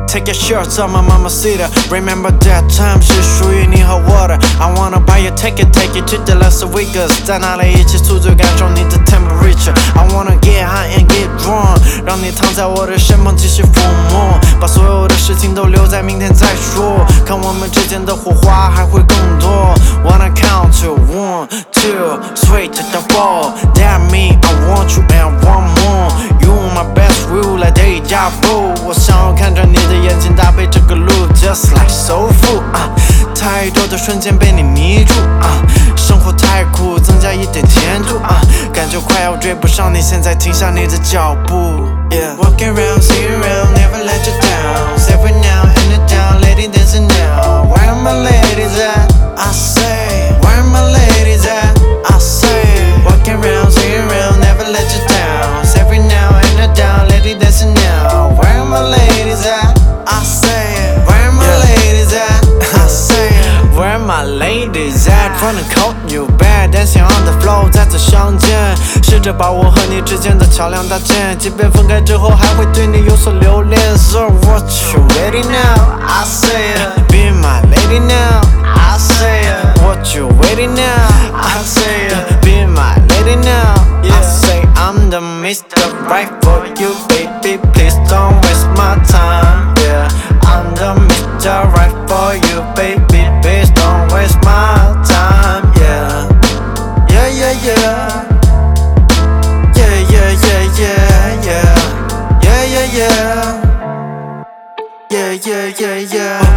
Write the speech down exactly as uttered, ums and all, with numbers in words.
Take your shirts off my mamacita. Remember that time 是属于你和我的。I wanna buy you ticket, take you to the Las Vegas， 在那里一起宿醉感受你的 temperature。I wanna get high and get drunk， 让你躺在我的身旁继续抚摸，把所有的事情都留在明天再说，看我们之间的火花还会更多。Wanna count to one, two, three to the four. That mean I want you and want more. You my best rule like deja vu。我想要看着你的眼睛搭配这个路 ，just like soul food 啊，太多的瞬间被你迷住啊，生活太苦，增加一点甜度啊，感觉快要追不上你，现在停下你的脚步。Yeah, walking around, see around, never let you down. Every now and down, lady dancing now. Where are my ladies at? I say, where are my ladies at? I say, walking around, see around, never let you down. Every now and down, lady dancing now. Where are my ladies at? I say, where are my ladies at? I say, where are my ladies at? From the cold new bed, dancing on the floor， 再次相见，试着把我和你之间的桥梁搭建，即便分开之后，还会对你有所留恋。So what you ready now? I say, be my lady now. I say, what you waiting now? I say, be my lady now. I say, I'm the Mister Right for you, baby. Please don't waste my time. Yeah, I'm the Mister Right for you, baby. Please don't waste my time. Yeah, yeah, yeah, yeah. Yeah, yeah, yeah, yeah, yeah. Yeah, yeah, yeah. Yeah, yeah, yeah, yeah.